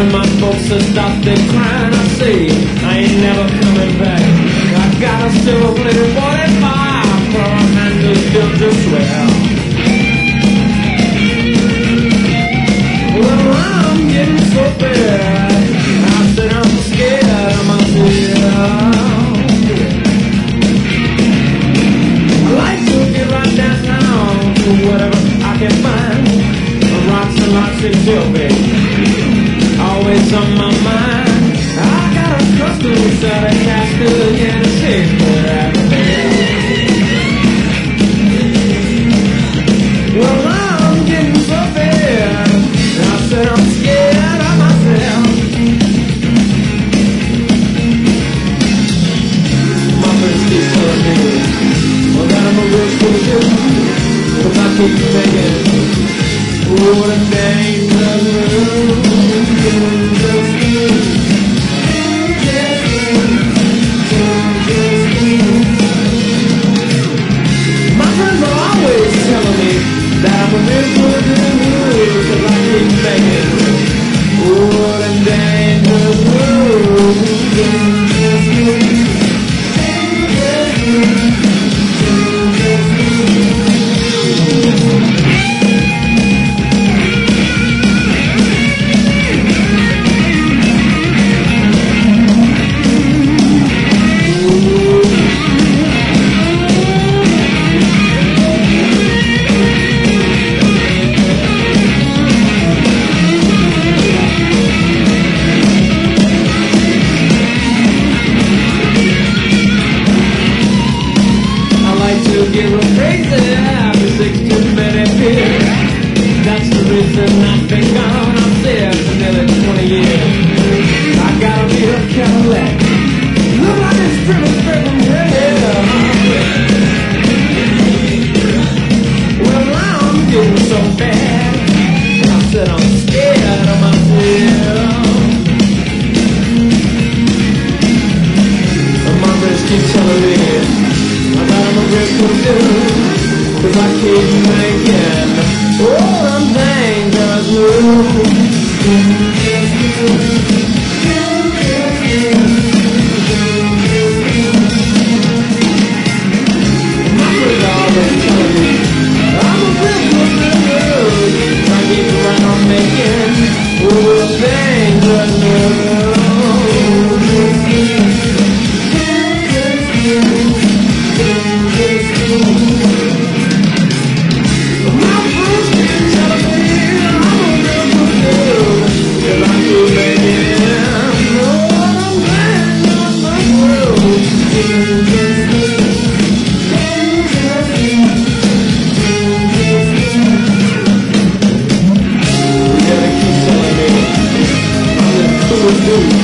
When my folks have stopped their crying, I say I ain't never coming back. I got a silver plated 45 for a man who's built to swear. Well, I'm getting so bad, I said I'm scared of myself. I like to get right down to whatever I can find. Rocks and rocks and tailbait, always on my mind. I got a custom set of cash good and a safe for everything. Well, I'm getting so bad, I said I'm scared of myself. My friends keep telling me, well, that I'm a real cool dude, but I keep thinking, what a dangerous world. My friends are always telling me that I'm a real good dude, 'cause I keep thinking, what a dangerous world. Get real crazy after 6 too many beers. That's the reason I've been gone upstairs for nearly 20 years. I got a beat up Cadillac, look like it's driven straight from hell. Well, I'm getting so bad, I said I'm scared of myself. But my friends keep telling me I'm a real cool dude, 'cause I keep thinking, oh, I'm dangerous. My friends are always telling me I'm a real cool dude, I keep right on making, oh, I'm dangerous. Do